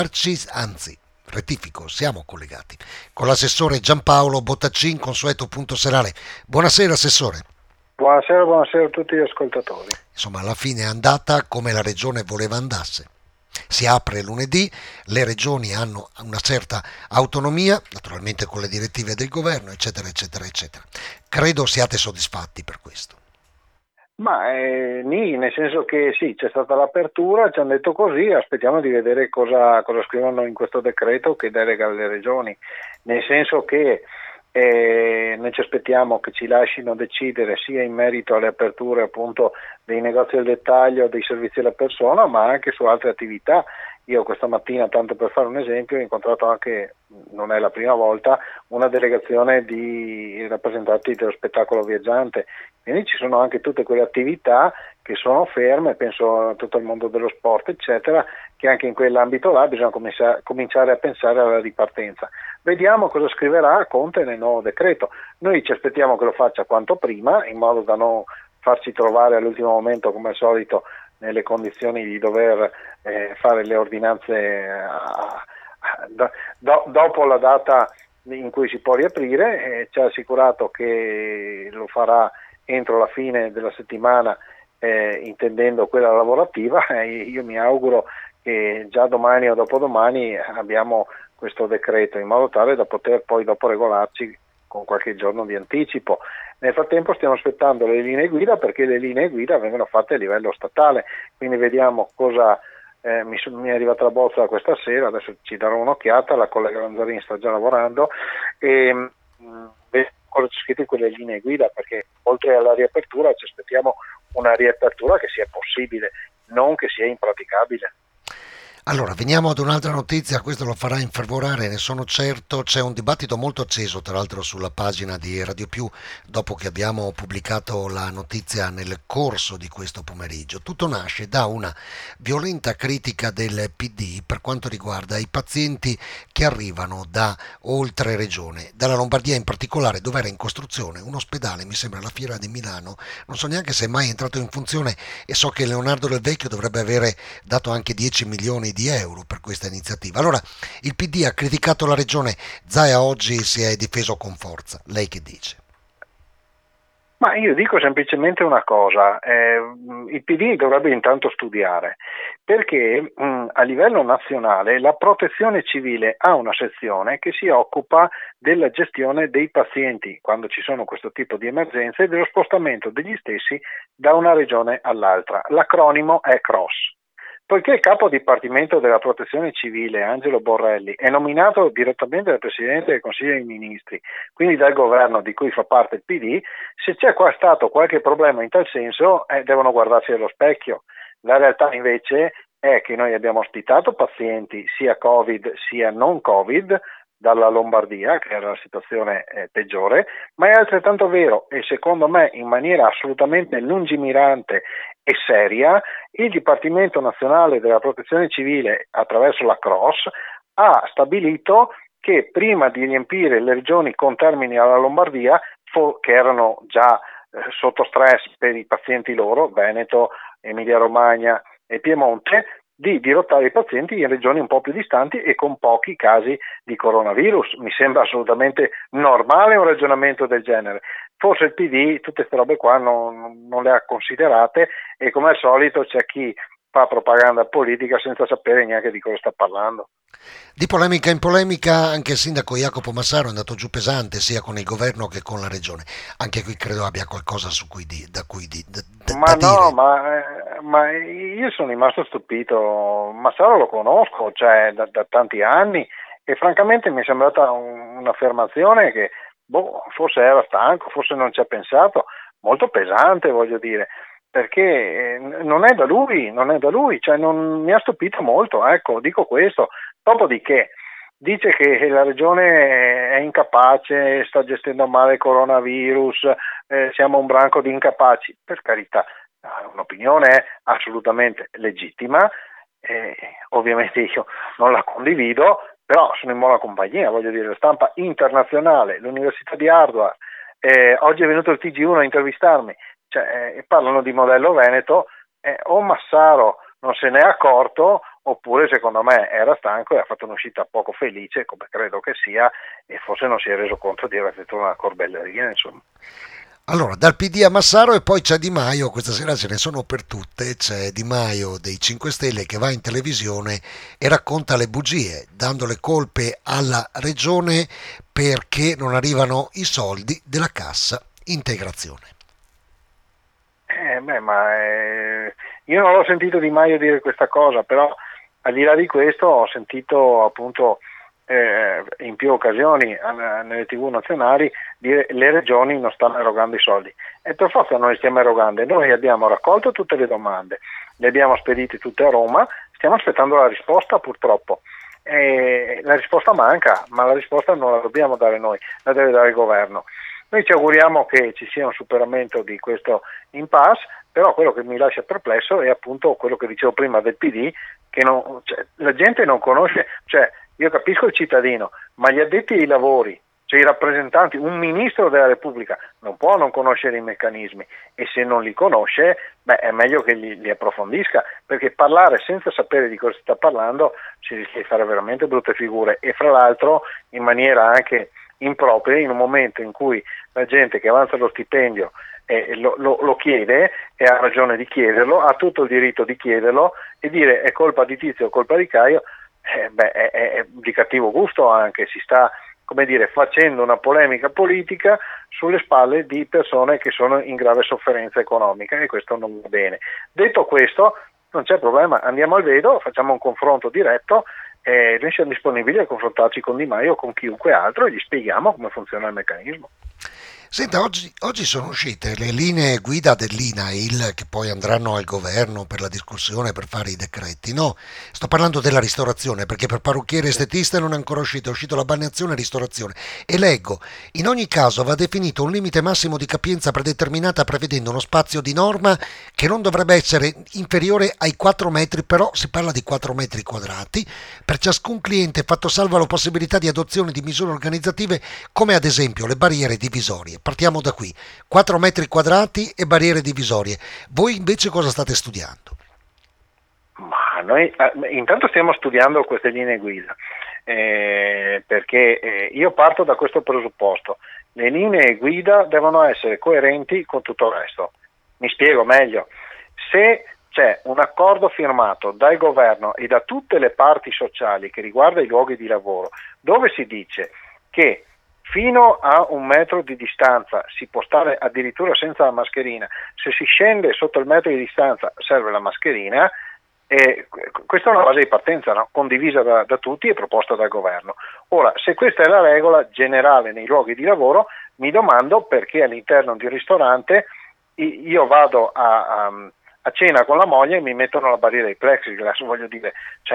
Anzi, rettifico, siamo collegati con l'assessore Giampaolo Bottacin, consueto punto serale. Buonasera assessore. Buonasera a tutti gli ascoltatori. Insomma, alla fine è andata come la regione voleva andasse. Si apre lunedì, le regioni hanno una certa autonomia, naturalmente con le direttive del governo, eccetera, eccetera, eccetera. Credo siate soddisfatti per questo. Nì, nel senso che sì, c'è stata l'apertura, ci hanno detto così, aspettiamo di vedere cosa scrivono in questo decreto che delega alle regioni, nel senso che noi ci aspettiamo che ci lasciano decidere sia in merito alle aperture appunto dei negozi al dettaglio, dei servizi alla persona, ma anche su altre attività. Io questa mattina, tanto per fare un esempio, ho incontrato anche, non è la prima volta, una delegazione di rappresentanti dello spettacolo viaggiante, quindi ci sono anche tutte quelle attività che sono ferme, penso a tutto il mondo dello sport eccetera, che anche in quell'ambito là bisogna cominciare a pensare alla ripartenza. Vediamo cosa scriverà Conte nel nuovo decreto. Noi ci aspettiamo che lo faccia quanto prima, in modo da non farci trovare all'ultimo momento come al solito nelle condizioni di dover fare le ordinanze dopo la data in cui si può riaprire. Ci ha assicurato che lo farà entro la fine della settimana, intendendo quella lavorativa. Io mi auguro che già domani o dopodomani abbiamo questo decreto, in modo tale da poter poi dopo regolarci con qualche giorno di anticipo. Nel frattempo stiamo aspettando le linee guida, perché le linee guida vengono fatte a livello statale, quindi vediamo cosa mi è arrivata la bozza questa sera, adesso ci darò un'occhiata, la collega Lanzarini sta già lavorando e vediamo cosa c'è scritto in quelle linee guida, perché oltre alla riapertura ci aspettiamo una riapertura che sia possibile, non che sia impraticabile. Allora, veniamo ad un'altra notizia, questo lo farà infervorare, ne sono certo, c'è un dibattito molto acceso tra l'altro sulla pagina di Radio Più dopo che abbiamo pubblicato la notizia nel corso di questo pomeriggio. Tutto nasce da una violenta critica del PD per quanto riguarda i pazienti che arrivano da oltre regione, dalla Lombardia in particolare, dove era in costruzione un ospedale, mi sembra la Fiera di Milano, non so neanche se è mai entrato in funzione e so che Leonardo Del Vecchio dovrebbe avere dato anche 10 milioni di euro per questa iniziativa. Allora, il PD ha criticato la regione, Zaia oggi si è difeso con forza. Lei che dice? Ma io dico semplicemente una cosa, il PD dovrebbe intanto studiare, perché a livello nazionale la protezione civile ha una sezione che si occupa della gestione dei pazienti quando ci sono questo tipo di emergenze e dello spostamento degli stessi da una regione all'altra. L'acronimo è CROSS. Poiché il capo dipartimento della protezione civile, Angelo Borrelli, è nominato direttamente dal Presidente del Consiglio dei Ministri, quindi dal governo di cui fa parte il PD, se c'è qua stato qualche problema in tal senso, devono guardarsi allo specchio. La realtà invece è che noi abbiamo ospitato pazienti sia Covid sia non Covid dalla Lombardia, che era la situazione peggiore, ma è altrettanto vero, e secondo me in maniera assolutamente lungimirante e seria, il Dipartimento Nazionale della Protezione Civile, attraverso la CROSS, ha stabilito che prima di riempire le regioni contermini alla Lombardia, che erano già sotto stress per i pazienti loro, Veneto, Emilia-Romagna e Piemonte, di dirottare i pazienti in regioni un po' più distanti e con pochi casi di coronavirus. Mi sembra assolutamente normale un ragionamento del genere. Forse il PD tutte queste robe qua non le ha considerate, e come al solito c'è chi fa propaganda politica senza sapere neanche di cosa sta parlando. Di polemica in polemica, anche il sindaco Jacopo Massaro è andato giù pesante sia con il governo che con la regione. Anche qui credo abbia qualcosa su cui da Ma no, dire. ma io sono rimasto stupito. Massaro lo conosco, cioè da tanti anni, e francamente mi è sembrata un'affermazione che forse era stanco, forse non ci ha pensato, molto pesante, voglio dire, perché non è da lui, non è da lui, cioè non mi ha stupito molto, ecco, dico questo. Dopodiché dice che la regione è incapace, sta gestendo male il coronavirus, siamo un branco di incapaci. Per carità, un'opinione assolutamente legittima, ovviamente io non la condivido, però sono in buona compagnia, voglio dire, la stampa internazionale, l'Università di Harvard, oggi è venuto il TG1 a intervistarmi, cioè, parlano di modello Veneto, o Massaro non se ne è accorto oppure secondo me era stanco e ha fatto un'uscita poco felice, come credo che sia, e forse non si è reso conto di aver fatto una corbelleria, insomma. Allora, dal PD a Massaro e poi c'è Di Maio, questa sera ce ne sono per tutte, c'è Di Maio dei 5 Stelle che va in televisione e racconta le bugie, dando le colpe alla regione perché non arrivano i soldi della cassa integrazione. Io non l'ho sentito Di Maio dire questa cosa, però al di là di questo ho sentito appunto in più occasioni nelle TV nazionali dire le regioni non stanno erogando i soldi, e per forza noi stiamo erogando. Noi abbiamo raccolto tutte le domande, le abbiamo spedite tutte a Roma, stiamo aspettando la risposta purtroppo. La risposta manca, ma la risposta non la dobbiamo dare noi, la deve dare il governo. Noi ci auguriamo che ci sia un superamento di questo impasse, però quello che mi lascia perplesso è appunto quello che dicevo prima del PD, che la gente non conosce, io capisco il cittadino, ma gli addetti ai lavori, i rappresentanti, un ministro della Repubblica non può non conoscere i meccanismi, e se non li conosce, è meglio che li approfondisca, perché parlare senza sapere di cosa si sta parlando si rischia di fare veramente brutte figure, e fra l'altro in maniera anche impropria, in un momento in cui la gente che avanza lo stipendio lo chiede, e ha ragione di chiederlo, ha tutto il diritto di chiederlo, e dire è colpa di Tizio o colpa di Caio è di cattivo gusto, anche si sta facendo una polemica politica sulle spalle di persone che sono in grave sofferenza economica, e questo non va bene. Detto questo, non c'è problema, andiamo al vedo, facciamo un confronto diretto, noi siamo disponibili a confrontarci con Di Maio o con chiunque altro e gli spieghiamo come funziona il meccanismo. Senta, oggi sono uscite le linee guida dell'INAIL che poi andranno al governo per la discussione, per fare i decreti, no? Sto parlando della ristorazione, perché per parrucchiere e estetiste non è ancora uscito, è uscito la balneazione e ristorazione. E leggo, in ogni caso va definito un limite massimo di capienza predeterminata prevedendo uno spazio di norma che non dovrebbe essere inferiore ai 4 metri, però si parla di 4 metri quadrati, per ciascun cliente, fatto salva la possibilità di adozione di misure organizzative come ad esempio le barriere divisorie. Partiamo da qui, 4 metri quadrati e barriere divisorie. Voi invece cosa state studiando? Ma noi intanto stiamo studiando queste linee guida, perché io parto da questo presupposto: le linee guida devono essere coerenti con tutto il resto. Mi spiego meglio: se c'è un accordo firmato dal governo e da tutte le parti sociali che riguarda i luoghi di lavoro, dove si dice che fino a 1 metro di distanza si può stare addirittura senza la mascherina, se si scende sotto il metro di distanza serve la mascherina, questa è una base di partenza, no? Condivisa da tutti e proposta dal governo. Ora, se questa è la regola generale nei luoghi di lavoro, mi domando perché all'interno di un ristorante io vado a cena con la moglie e mi mettono la barriera di plexiglass, voglio dire,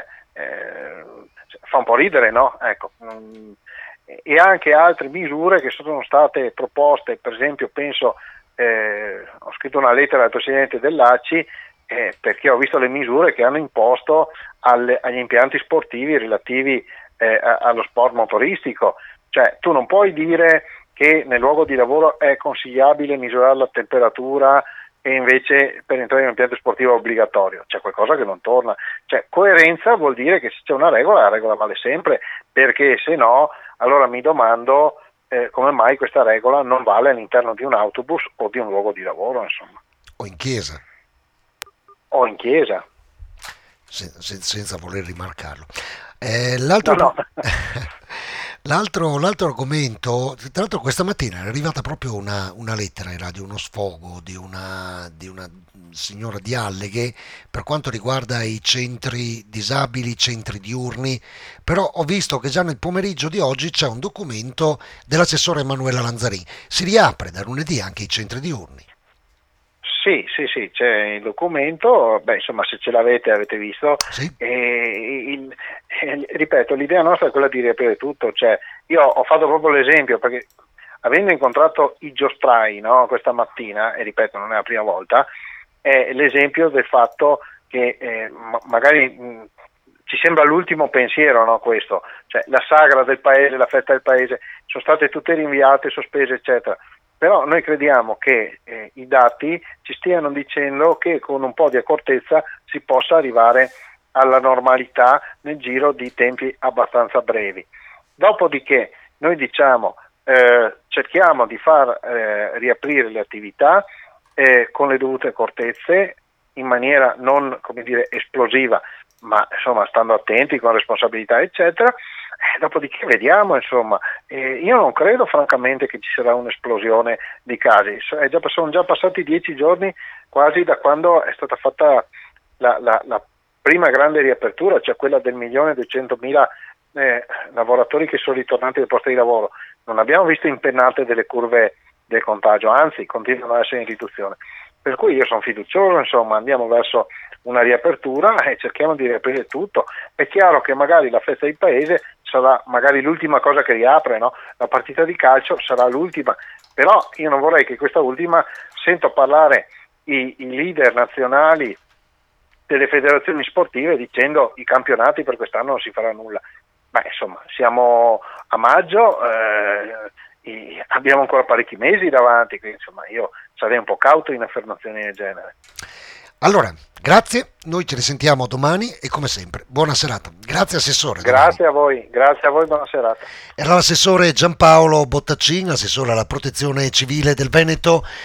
fa un po' ridere, no? Ecco. E anche altre misure che sono state proposte, per esempio ho scritto una lettera al presidente dell'ACI perché ho visto le misure che hanno imposto agli impianti sportivi relativi allo sport motoristico. Tu non puoi dire che nel luogo di lavoro è consigliabile misurare la temperatura e invece per entrare in un impianto sportivo è obbligatorio. C'è qualcosa che non torna. Coerenza vuol dire che se c'è una regola, la regola vale sempre, perché se no, allora mi domando come mai questa regola non vale all'interno di un autobus o di un luogo di lavoro, insomma. O in chiesa. O in chiesa. Senza voler rimarcarlo. L'altro... No. L'altro argomento, tra l'altro questa mattina è arrivata proprio una lettera in radio, uno sfogo di una signora di Alleghe per quanto riguarda i centri disabili, i centri diurni, però ho visto che già nel pomeriggio di oggi c'è un documento dell'assessore Emanuela Lanzarin, si riapre da lunedì anche i centri diurni. Sì, c'è il documento, insomma se ce avete visto, sì. Ripeto, l'idea nostra è quella di riaprire tutto, io ho fatto proprio l'esempio, perché avendo incontrato i giostrai, no, questa mattina, e ripeto non è la prima volta, è l'esempio del fatto che magari ci sembra l'ultimo pensiero, no, questo, la sagra del paese, la festa del paese, sono state tutte rinviate, sospese eccetera. Però noi crediamo che i dati ci stiano dicendo che con un po' di accortezza si possa arrivare alla normalità nel giro di tempi abbastanza brevi. Dopodiché noi diciamo cerchiamo di far riaprire le attività con le dovute accortezze, in maniera non, come dire, esplosiva, ma insomma stando attenti, con responsabilità eccetera. Dopodiché vediamo, insomma, io non credo francamente che ci sarà un'esplosione di casi. Sono già passati 10 giorni quasi da quando è stata fatta la prima grande riapertura, cioè quella del 1.200.000 lavoratori che sono ritornati dai posti di lavoro. Non abbiamo visto impennate delle curve del contagio, anzi continuano ad essere in riduzione. Per cui io sono fiducioso, insomma, andiamo verso una riapertura e cerchiamo di riaprire tutto. È chiaro che magari la festa di paese sarà magari l'ultima cosa che riapre, no? La partita di calcio sarà l'ultima, però io non vorrei che questa ultima, sento parlare i leader nazionali delle federazioni sportive dicendo i campionati per quest'anno non si farà nulla. Beh, insomma, siamo a maggio, abbiamo ancora parecchi mesi davanti, quindi insomma io sarei un po' cauto in affermazioni del genere. Allora, grazie, noi ci risentiamo domani e come sempre, buona serata. Grazie Assessore. Grazie a voi, buona serata. Era l'assessore Giampaolo Bottacin, assessore alla protezione civile del Veneto.